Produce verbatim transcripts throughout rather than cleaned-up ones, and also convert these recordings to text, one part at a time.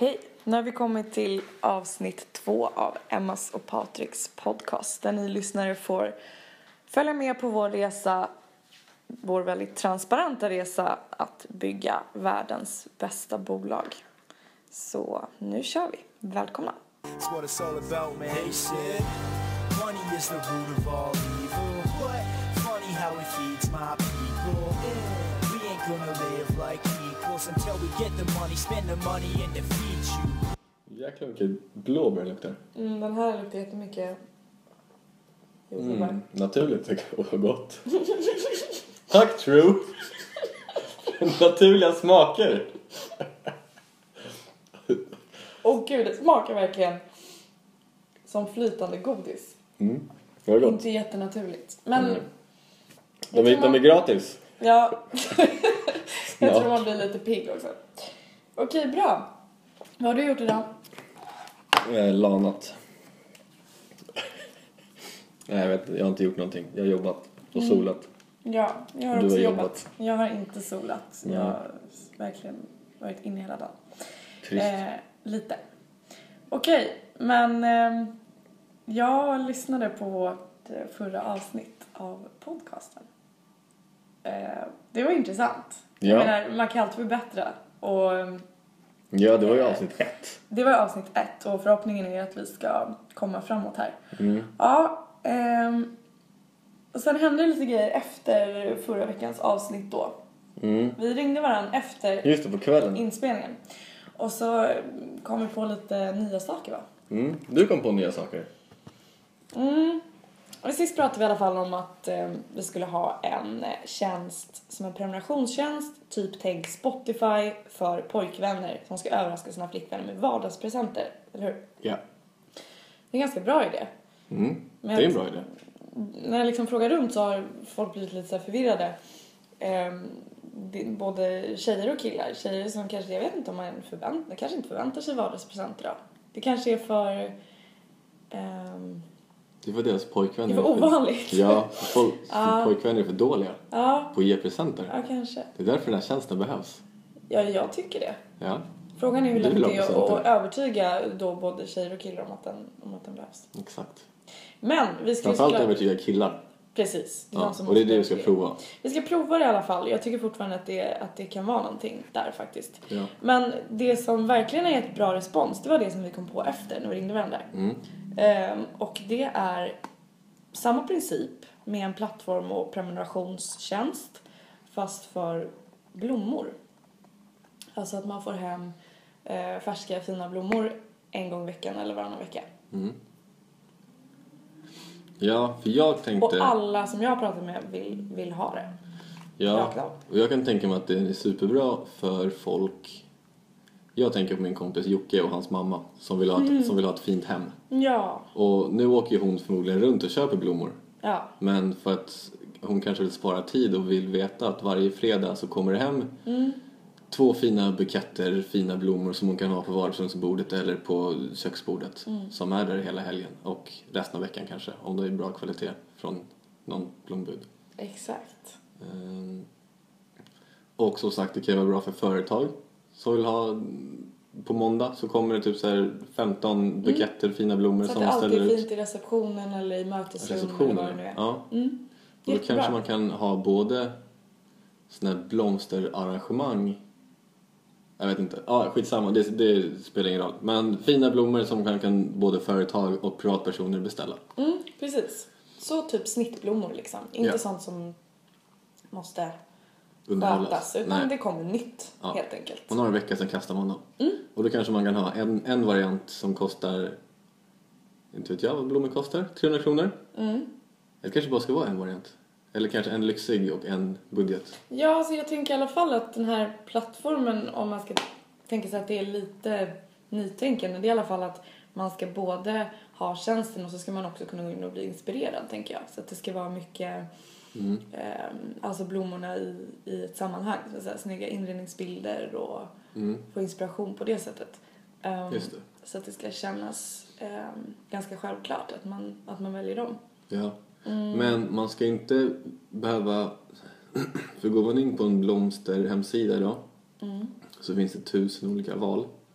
Hej, nu har vi kommit till avsnitt två av Emmas och Patriks podcast. Där ni lyssnare får följa med på vår resa, vår väldigt transparenta resa att bygga världens bästa bolag. Så nu kör vi. Välkomna! Jäklar vilket blåbär luktar. Mm, den här luktar jättemycket jordgubbar. Mm, naturligt och gott. Tack, True. Naturliga smaker. Åh gud, det smakar verkligen som flytande godis. Mm, det var gott. Inte jättenaturligt. Men mm. de, är, man... de är gratis. Ja, jag tror man blir lite pigg också. Okej, bra. Vad har du gjort idag? Eh, lanat. Nej, jag vet, jag har inte gjort någonting. Jag har jobbat och mm. solat. Ja, jag har du också har jobbat. jobbat. Jag har inte solat. Mm. Jag har verkligen varit inne hela dagen. Trist. Eh, lite. Okej, men eh, jag lyssnade på vårt förra avsnitt av podcasten. Eh, det var intressant. Ja. Jag menar, man kan alltid förbättra. Och, ja, det var ju avsnitt ett. Det var avsnitt ett och förhoppningen är att vi ska komma framåt här. Mm. Ja, ehm, och sen hände lite grejer efter förra veckans avsnitt då. Mm. Vi ringde varandra efter Just det, på kvällen. inspelningen. Och så kom vi på lite nya saker, va? Mm. Du kom på nya saker. Mm. Och sist pratade vi i alla fall om att eh, vi skulle ha en tjänst som en prenumerationstjänst, typ tänk Spotify för pojkvänner som ska överraska sina flickvänner med vardagspresenter, eller hur? Ja. Det är en ganska bra idé. Mm. Men det är en bra idé. När jag liksom frågar runt så har folk blivit lite så här förvirrade. Eh, det, både tjejer och killar. Tjejer som kanske, jag vet inte om man förväntar, kanske inte förväntar sig vardagspresenter då. Det kanske är för... Ehm, Det var deras pojkvänner. Det var ovanligt. Ja, folk, ja. Pojkvänner är för dåliga ja. på att ge presenter. Ja, kanske. Det är därför den här tjänsten behövs. Ja, jag tycker det. Ja. Frågan är hur Du vill lätt ha det är presenter. att övertyga då både tjejer och killar om att den, om att den behövs. Exakt. Men vi ska... Framförallt övertyga killar. Precis. Det är Ja, som och det är det vi måste ska prova. Vi ska prova det i alla fall. Jag tycker fortfarande att det, att det kan vara någonting där faktiskt. Ja. Men det som verkligen är ett bra respons, det var det som vi kom på efter när vi ringde varandra. Mm. Ehm, och det är samma princip med en plattform och prenumerationstjänst fast för blommor. Alltså att man får hem eh, färska fina blommor en gång i veckan eller varannan vecka. Mm. Ja, för jag tänkte... Och alla som jag pratar med vill, vill ha det. Ja, och jag kan tänka mig att det är superbra för folk. Jag tänker på min kompis Jocke och hans mamma som vill ha ett, mm. som vill ha ett fint hem. Ja. Och nu åker hon förmodligen runt och köper blommor. Ja. Men för att hon kanske vill spara tid och vill veta att varje fredag så kommer det hem mm. två fina buketter, fina blommor som hon kan ha på vardagsrumsbordet eller på köksbordet. Mm. Som är där hela helgen och resten av veckan kanske. Om det är bra kvalitet från någon blombud. Exakt. Um, och som sagt, det kan vara bra för företag som vill ha på måndag så kommer det typ så här femton buketter mm. fina blommor som ställer ut. Så att det alltid är fint i receptionen eller i mötesrummet receptionen, eller vad det nu är. Ja. Mm. Och då kanske man kan ha både såna här blomsterarrangemang. Jag vet inte. Ja, skitsamma. Det, det spelar ingen roll. Men fina blommor som kan, kan både företag och privatpersoner beställa. Mm, precis. Så typ snittblommor liksom. Inte ja. sånt som måste underhållas. Skötas, utan Nej. det kommer nytt ja. helt enkelt. Och några veckor sen kastar man dem. Mm. Och då kanske man kan ha en, en variant som kostar, inte vet jag vad blommor kostar, trehundra kronor. Mm. Det kanske bara ska vara en variant. Eller kanske en lyxig och en budget. Ja, alltså jag tänker i alla fall att den här plattformen, om man ska tänka sig att det är lite nytänkande, det är i alla fall att man ska både ha tjänsten och så ska man också kunna gå in och bli inspirerad, tänker jag. Så att det ska vara mycket, mm. eh, alltså blommorna i, i ett sammanhang. Så att säga, snygga inredningsbilder och mm. få inspiration på det sättet. Um, Just det. Så att det ska kännas um, ganska självklart att man, att man väljer dem. Ja. Mm. Men man ska inte behöva, för går man in på en blomsterhemsida då, mm. så finns det tusen olika val.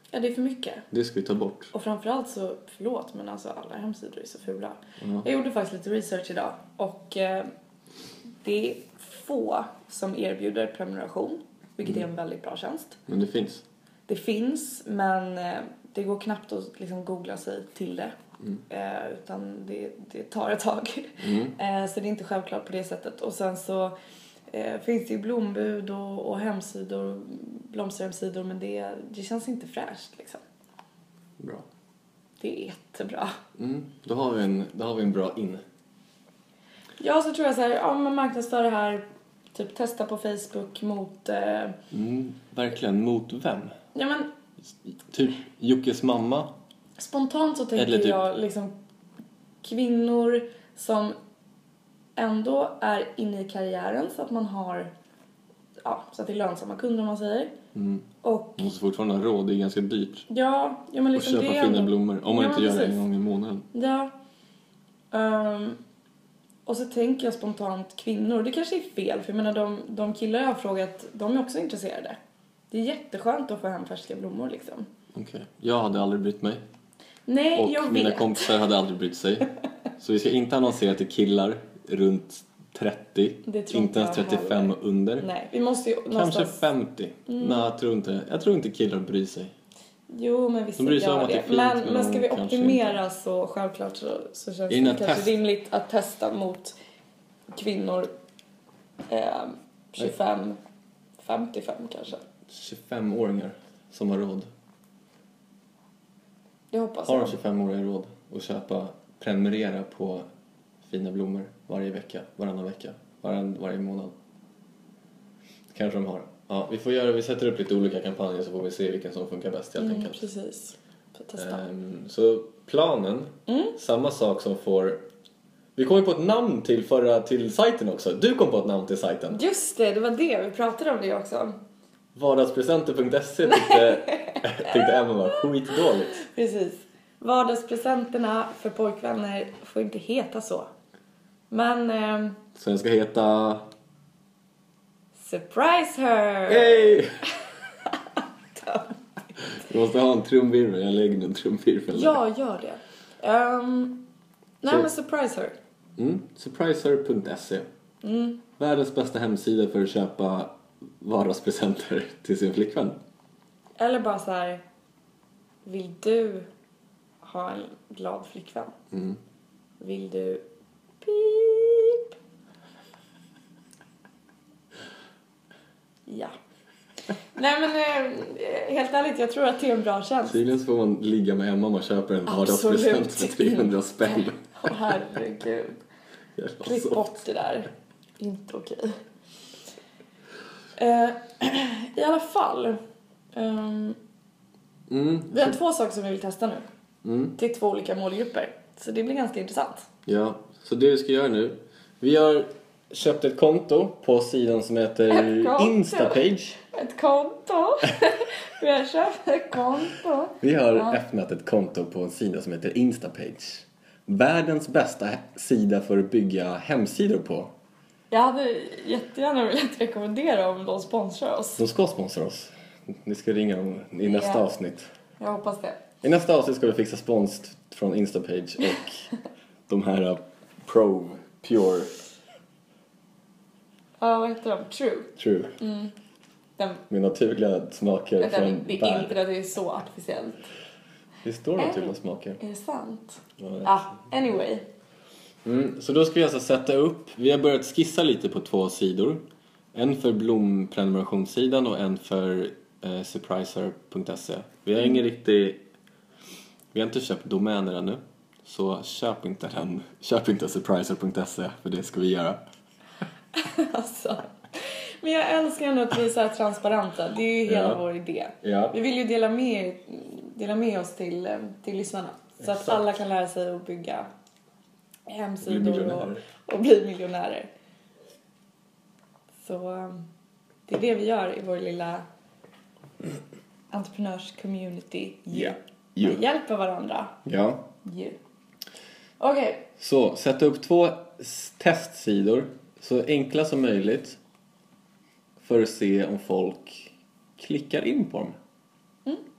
Ja, det är för mycket. Det ska vi ta bort. Och framförallt så, förlåt, men alltså alla hemsidor är så fula. Mm. Jag gjorde faktiskt lite research idag. Och eh, det är få som erbjuder prenumeration. Vilket mm. är en väldigt bra tjänst. Men det finns. Det finns, men eh, det går knappt att liksom googla sig till det. Mm. Eh, utan det, det tar ett tag. Mm. eh, så det är inte självklart på det sättet. Och sen så eh, finns det ju blombud och, och hemsidor, blomsterhemsidor. Men det, det känns inte fräscht liksom. Bra. Det är jättebra. Mm. Då, har vi en, då har vi en bra in. Ja, så tror jag så här, ja, man marknadsför det här, typ testa på Facebook mot... Eh... Mm, verkligen, mot vem? Ja, men... Typ Jockes mamma? Spontant så tänker Eller typ... jag liksom kvinnor som ändå är inne i karriären så att man har, ja, så att det är lönsamma kunder om man säger. Mm. Och... Man måste fortfarande ha råd, det är ganska dyrt. Ja, ja men liksom och köpa det fina ändå... blommor, om man ja, inte gör precis. det en gång i månaden. Ja. Um... Och så tänker jag spontant kvinnor. Det kanske är fel. För jag menar de, de killar jag har frågat. De är också intresserade. Det är jätteskönt att få hem färska blommor liksom. Okej. Okay. Jag hade aldrig brytt mig. Nej, och jag vet. Och mina kompisar hade aldrig brytt sig. Så vi ska inte annonsera till killar runt trettio. Inte ens trettiofem och under. Nej, vi måste ju kanske någonstans... femtio. Mm. Nej, jag tror inte. Jag tror inte killar bryr sig. Jo, men vi ser de gör det. det fint, men, men, men ska vi optimera inte. så självklart så, så känns det kanske test... rimligt att testa mot kvinnor eh, tjugofem, femtiofem kanske. tjugofem-åringar som har råd. Jag hoppas har de tjugofem-åringar råd att köpa, prenumerera på fina blommor varje vecka, varannan vecka, varann, varje månad? Kanske de har. Ja, vi får göra, vi sätter upp lite olika kampanjer så får vi se vilken som funkar bäst helt mm, enkelt. Precis. Testa. Um, så planen, mm. samma sak som får... Vi kom ju på ett namn till förra till sajten också. Du kom på ett namn till sajten. Just det, det var det. Vi pratade om det också. Vardagspresenter punkt se tyckte, tyckte Emma var skitdåligt. Precis. Vardagspresenterna för pojkvänner får inte heta så. Men... Eh, så den ska heta... Surprise her! Hey! Du måste ha en trumvirvel. Jag lägger en trumvirvel. Ja, gör det. Um, nej, så, men surprise her. Mm, surprise her punkt se. Mm. Världens bästa hemsida för att köpa vardagspresenter till sin flickvän. Eller bara så här: vill du ha en glad flickvän? Mm. Vill du pip? Ja. Nej, men eh, helt ärligt, jag tror att det är en bra tjänst. Tydligen så får man ligga med Emma om man köper en vardagspresent för trehundra spänn. Åh, herregud. Klipp bort det där. Inte okej. Uh, I alla fall. Um, mm. Vi har två saker som vi vill testa nu. Mm. Till två olika målgrupper. Så det blir ganska intressant. Ja, så det vi ska göra nu. Vi har köpt ett konto på sidan som heter Instapage. Ett konto. Vi har köpt ett konto. Vi har ja. öppnat ett konto på en sida som heter Instapage. Världens bästa sida för att bygga hemsidor på. Jag hade jättegärna velat rekommendera om de sponsrar oss. De ska sponsra oss. Ni ska ringa dem i nästa yeah. avsnitt. Jag hoppas det. I nästa avsnitt ska vi fixa spons från Instapage och de här Pro, Pure. Ja, vad heter de? True. True. Mm. Den... Med naturliga smaker den, från det är inte det är så artificiellt. Det står naturliga smaker. Är det sant? Ja, ah, anyway. Mm, så då ska vi alltså sätta upp, vi har börjat skissa lite på två sidor. En för blomprenumerationssidan och en för eh, surpriser punkt se. Vi har mm. ingen riktig, vi har inte köpt domäner ännu. Så köp inte den, köp inte surpriser punkt se för det ska vi göra. Alltså, men jag älskar ändå att vi är så här transparenta. Det är ju hela ja. vår idé. Ja. Vi vill ju dela med, dela med oss till, till lyssnarna. Så Exakt. att alla kan lära sig att bygga hemsidor och, och bli miljonärer. Så det är det vi gör i vår lilla entreprenörs-community. Ja. Vi hjälper varandra. Ja. Okej. Okay. Så, sätta upp två testsidor så enkla som möjligt för att se om folk klickar in på dem. Mm.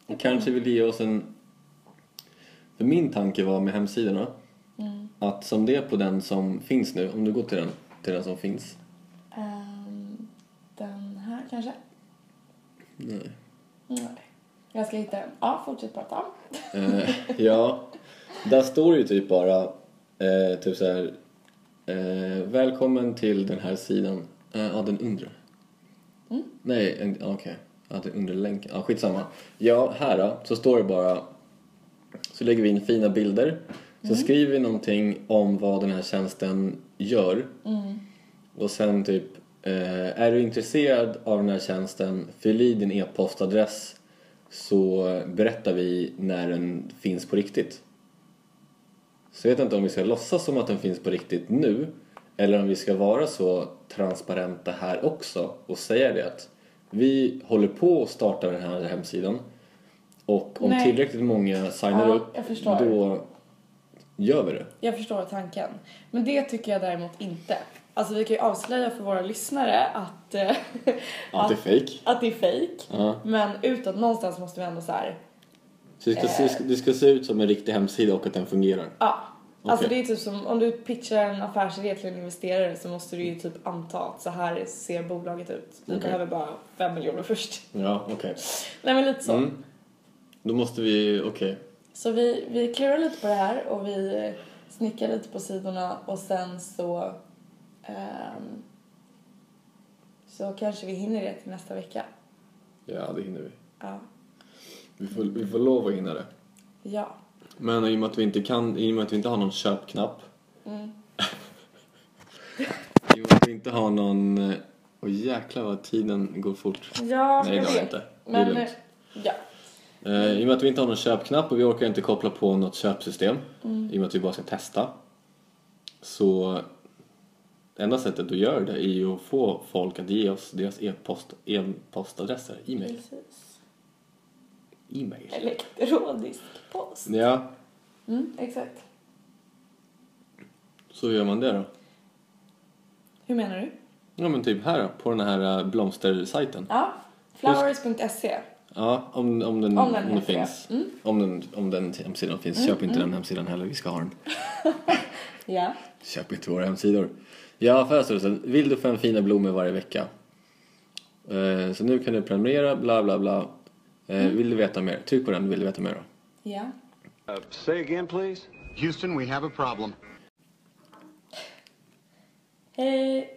Och kanske vill ge oss en... För min tanke var med hemsidorna Mm. att som det är på den som finns nu, om du går till den, till den som finns. Um, den här kanske? Nej. Nej. Jag ska hitta den. Ja, fortsätt prata. Eh, ja, där står ju typ bara eh, typ så här eh, välkommen till den här sidan. Eh, ja, den undre. Mm. Nej, en- ja, okej. Ja, den undre länken. Ja, skitsamma. Ja, här då, så står det bara, så lägger vi in fina bilder. Så Mm. skriver vi någonting om vad den här tjänsten gör. Mm. Och sen typ, eh, är du intresserad av den här tjänsten, fyll i din e-postadress så berättar vi när den finns på riktigt. Så jag vet inte om vi ska låtsas som att den finns på riktigt nu eller om vi ska vara så transparenta här också och säga det att vi håller på att starta den här hemsidan och om Nej. tillräckligt många signar Ja, upp jag förstår. då gör vi det. Jag förstår tanken. Men det tycker jag däremot inte. Alltså vi kan ju avslöja för våra lyssnare att, eh, Att det är fake. att det är fake. Ja. Men utåt någonstans måste vi ändå så här. Så det ska, se, det ska se ut som en riktig hemsida och att den fungerar. Ja. Alltså Okej. det är typ som om du pitchar en affärsidé till en investerare så måste du ju typ anta att så här ser bolaget ut. Vi Okej. behöver bara fem miljoner först. Ja, okej. Nej men lite så. Mm. Då måste vi, okej. Så vi, vi klurar lite på det här och vi snickar lite på sidorna och sen så ehm, så kanske vi hinner det till nästa vecka. Ja, det hinner vi. Ja. Vi får, vi får lov att hinna det. Ja. Men i och med att vi inte kan, i och med att vi inte har någon köpknapp. Mm. I och med att vi inte har någon... Åh jäklar vad tiden går fort. Ja, Nej, det jag har vi vet. inte. Det är Men lugnt. ja. Eh, I och med att vi inte har någon köpknapp och vi orkar inte koppla på något köpsystem. Mm. I och med att vi bara ska testa. Så enda sättet att göra det är ju att få folk att ge oss deras e-post, e-postadresser, e-mail. Precis. E-mail. Elektronisk post. Ja, Mm, exakt. så gör man det då. Hur menar du? Ja men typ här då, på den här eh, blomstersajten. Ja. Flowers punkt se. Ja, om, om den, Om den om den heter det. finns. Mm. Om den, om den hemsidan finns. Köp inte den hemsidan heller, vi ska ha den. Ja. Köp inte våra hemsidor. Ja, affärsrörelsen. Vill du få en fina blommor varje vecka? Eh, så nu kan du prenumerera, bla bla bla. Eh, Vill du veta mer? Tryck på den, vill du veta mer då? Ja. Uh, say again, please. Houston, we have a problem. Hej.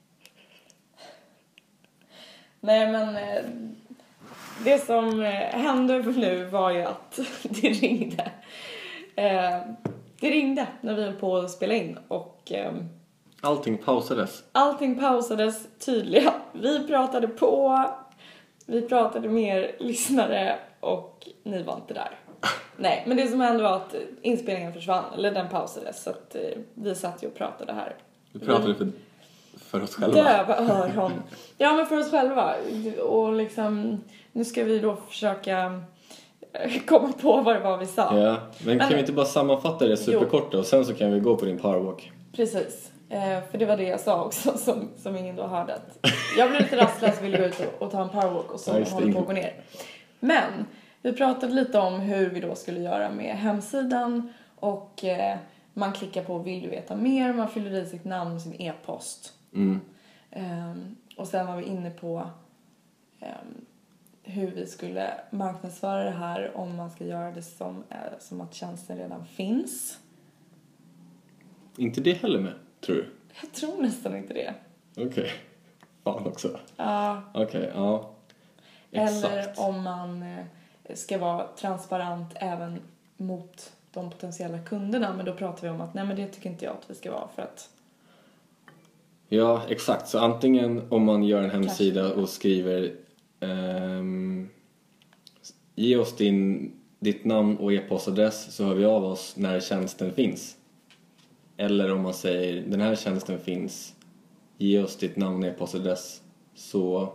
Nej men eh, det som eh, hände nu var ju att det ringde. Eh, det ringde när vi höll på att spela in och eh, Allting pausades. allting pausades tydligen. Vi pratade på, vi pratade mer lyssnare och ni var inte där. Nej, men det som hände var att inspelningen försvann, eller den pausades så att eh, vi satt ju och pratade här. Vi pratade för, för oss själva. Döva öron. Ja, men för oss själva. Och liksom, nu ska vi då försöka komma på vad det var vi sa. Ja, men kan Men- vi inte bara sammanfatta det superkort då? Och sen så kan vi gå på din powerwalk. Precis. Eh, för det var det jag sa också som, som ingen då hörde. Att jag blev lite rastlös och ville gå ut och, och ta en powerwalk och så Ja, just det. håller på att gå ner. Men vi pratade lite om hur vi då skulle göra med hemsidan. Och eh, man klickar på vill du veta mer. Man fyller i sitt namn och sin e-post. Mm. Ehm, och sen var vi inne på ehm, hur vi skulle marknadsföra det här om man ska göra det som, eh, som att tjänsten redan finns. Inte det heller med, tror du? Jag tror nästan inte det. Okej. Fan också. Ja, Okej, ja. Exakt. eller om man eh, ska vara transparent även mot de potentiella kunderna. Men då pratar vi om att nej men det tycker inte jag att vi ska vara för att Ja, exakt. Så antingen om man gör en hemsida och skriver ehm, ge oss din, ditt namn och e-postadress så hör vi av oss när tjänsten finns. Eller om man säger den här tjänsten finns, ge oss ditt namn och e-postadress så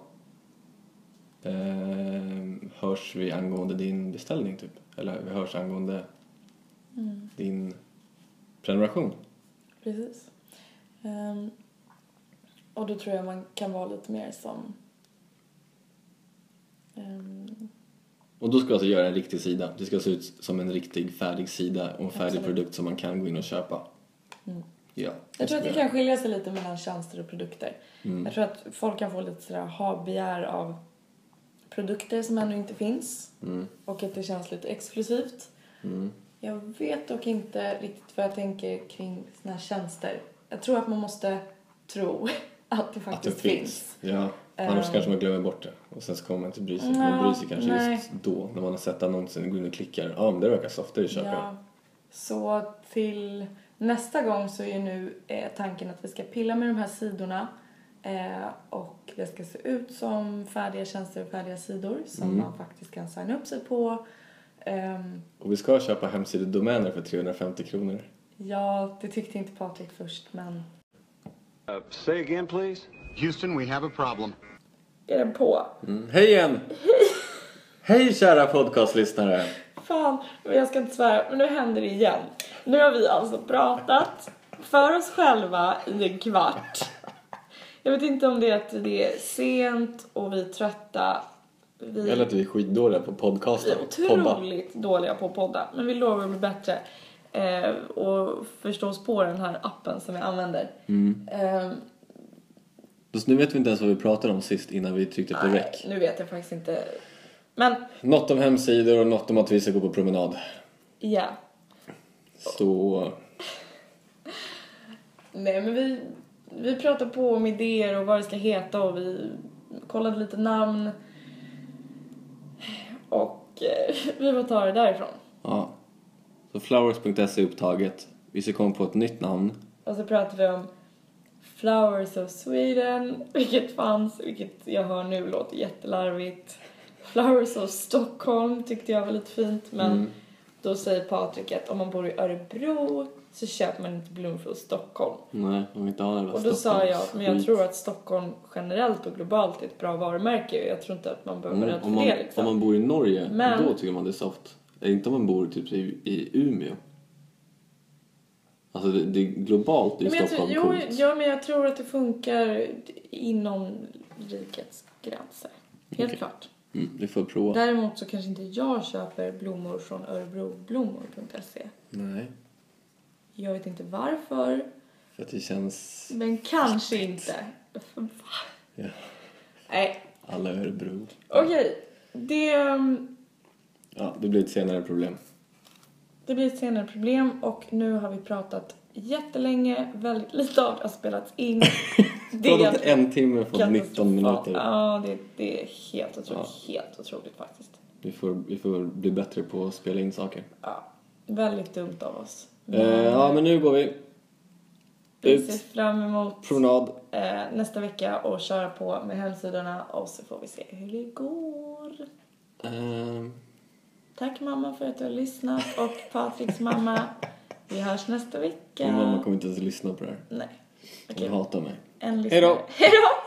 ehm, hörs vi angående din beställning typ. Eller vi hörs angående mm. din prenumeration. Precis. Ehm, och då tror jag man kan vara lite mer som ehm, Och då ska vi alltså göra en riktig sida. Det ska se ut som en riktig färdig sida och en färdig Absolut. produkt som man kan gå in och köpa. Mm. Ja, Jag tror att det ska kan skilja sig lite mellan tjänster och produkter. Mm. Jag tror att folk kan få lite sådär ha-begär av produkter som ännu inte finns. Mm. Och att det känns lite exklusivt. Mm. Jag vet dock inte riktigt vad jag tänker kring såna här tjänster. Jag tror att man måste tro att det Att faktiskt det finns. finns. Ja, annars Um, kanske man glömmer bort det. Och sen så kommer man inte bry sig. Ja, Man bryr sig kanske nej. just då. När man har sett annonsen, går in och klickar. Ja, men det verkar soft, det köper jag. Ja, så till nästa gång så är ju nu eh, tanken att vi ska pilla med de här sidorna. Eh, och det ska se ut som färdiga tjänster och färdiga sidor som Mm. man faktiskt kan signa upp sig på. Ehm, Och vi ska köpa hemsidodomäner för trehundrafemtio kronor. ja, det tyckte inte Patrik först, men Uh, say again, please. Houston, we have a problem. är den på? Mm. Hej igen! Hej kära podcastlyssnare! Fan, men jag ska inte svära, men nu händer det igen. Nu har vi alltså pratat för oss själva i en kvart. Jag vet inte om det är att det är sent och vi är trötta. Vi Eller att vi är skitdåliga på vi podcasten. är Podda. otroligt dåliga på att podda. Men vi lovar att bli bättre. Eh, och förstå oss på den här appen som vi använder. Mm. Eh, Så nu vet vi inte ens vad vi pratade om sist innan vi tryckte på nej, rec. nu vet jag faktiskt inte. Men, Något om hemsidor och något om att vi ska gå på promenad. ja. Så... Nej, men vi, vi pratar på om idéer och vad det ska heta och vi kollade lite namn. Och eh, vi får ta det därifrån. Ja. Så flowers punkt se är upptaget. Vi ska komma på ett nytt namn. Och så pratar vi om Flowers of Sweden, vilket fanns, vilket jag hör nu låter jättelarvigt. Flowers of Stockholm tyckte jag var lite fint, men Mm. då säger Patrik att om man bor i Örebro så köper man inte blommor från Stockholm. Nej, om vi inte har det. Och då sa jag, men jag tror att Stockholm generellt och globalt är ett bra varumärke. Jag tror inte att man behöver vara Mm, rädd om, för man, det liksom. om man bor i Norge, Men- då tycker man det är soft. Är inte om man bor typ i, i Umeå. Alltså det, det är globalt i Men jag Stockholm tror, jo, coolt. ja, men jag tror att det funkar inom rikets gränser. Helt Okej. klart. Mm, det får jag prova. Däremot så kanske inte jag köper blommor från örebroblommor punkt se. Nej, Jag vet inte varför, för att det känns... men kanske inte. Ja, Nej, alla Örebro. okej. Det, Ja, det blir ett senare problem. det blir ett senare problem och nu har vi pratat jättelänge. Väldigt lite av det har spelats in. Det har gått en timme från nitton minuter. Ja, det, det är helt otroligt, Ja. helt otroligt faktiskt. Vi får, vi får bli bättre på att spela in saker. Ja, väldigt dumt av oss. Eh, ja, men nu går vi vi ser ut, fram emot promenad. eh, nästa vecka och köra på med hemsidorna och så får vi se hur det går. Eh, Tack mamma för att du har lyssnat och Patriks mamma. Vi hörs nästa vecka. Min mamma kommer inte ens lyssna på det här. Nej. Hon Okej. hatar mig. En lyssnare. Hej då! Hej då!